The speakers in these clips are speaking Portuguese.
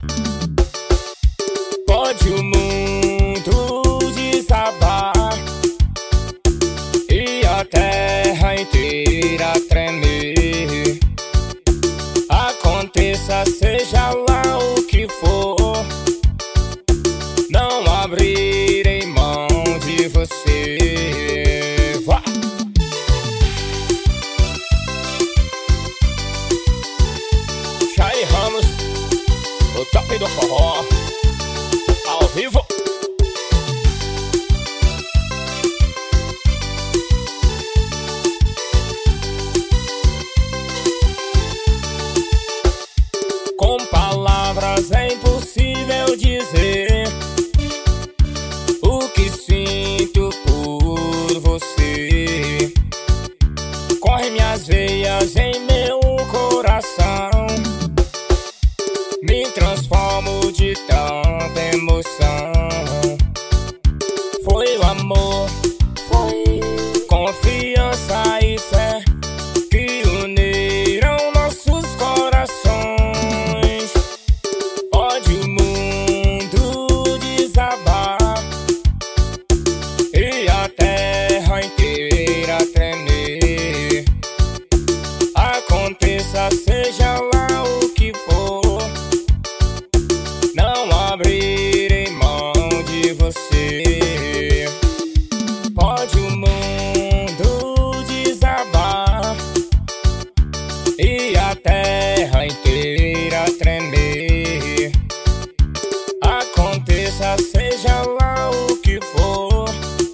Pode o mundo desabar e a terra inteira tremer. Aconteça, seja lá o que for, não abrirei mão de você. Vá! Chay Ramos, o top do forró, ao vivo. Com palavras é impossível dizer o que sinto por você. Corre minhas veias em meu coração, me transformo de tanta emoção. Foi o amor, foi confiança e fé que uniram nossos corações. Pode o mundo desabar e a terra inteira tremer. Aconteça, seja lá o que for, não abrirei mão de você. Pode o mundo desabar e a terra inteira tremer. Aconteça, seja lá o que for,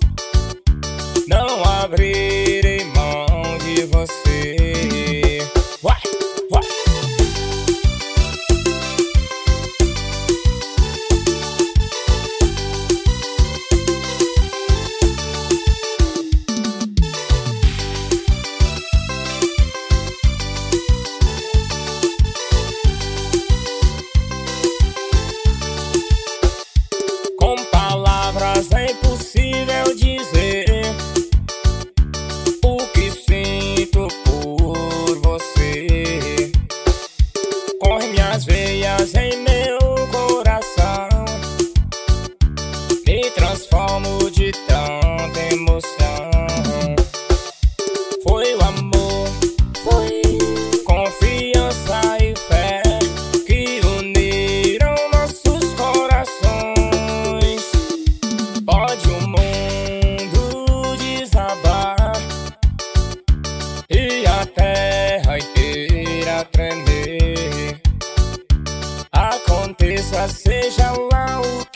não abrirei mão de você. Vai, vai. Com palavras é impossível dizer o que sinto por você. Corre minhas veias em meu coração, me transformo de tanta emoção. Foi o amor, foi confiança e fé que uniram nossos corações. Pode o mundo desabar e a terra inteira tremer. Aconteça, seja lá o